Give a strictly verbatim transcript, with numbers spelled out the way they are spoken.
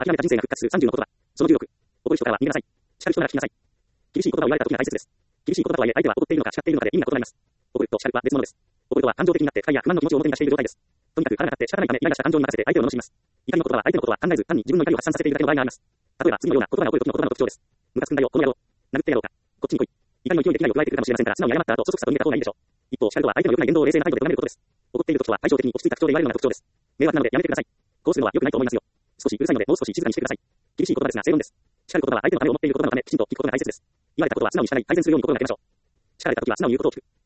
諦めた人生が復活するさんじゅうの言葉。そのじゅうろく。怒る人からは逃げなさい。叱る人なら聞きなさい。厳しい言葉を言われた時が大切です。厳しい言葉とはいえ相手は怒っているのか叱っているのかで意味が異なります。怒ると叱るは別物です。怒るとは感情的になって不快や不満の気持ちを表に出している状態です。とにかく腹が立って仕方ないためイライラした感情に任せて相手を罵ります。怒りの言葉は相手のことは考えず単に自分の怒りを発散させているだけの場合があります。例えば次のような言葉が起こる時の言葉の特徴です。ムカつくんだよ、この野郎。殴ってやろうか。こっちに来い。怒りの勢いで危害を加えてくるかもしれませんから素直に謝った後そそくさと逃げた方がいいでしょう。一方、叱るとは相手の良くない言動を冷静な態度で止めることです。怒っている時とは対照的に落ち着いた口調で言われるのが特徴です。迷惑なのでやめてください。こうするのは良くないと思いますよ。少しうるさいのでもう少し静かにしてください。厳しい言葉ですが正論です。叱る言葉は相手のためを思っている言葉のためきちんと聞くことが大切です。言われたことは素直に従い改善するように心がけましょう。叱られた時は素直に言うことを聞く。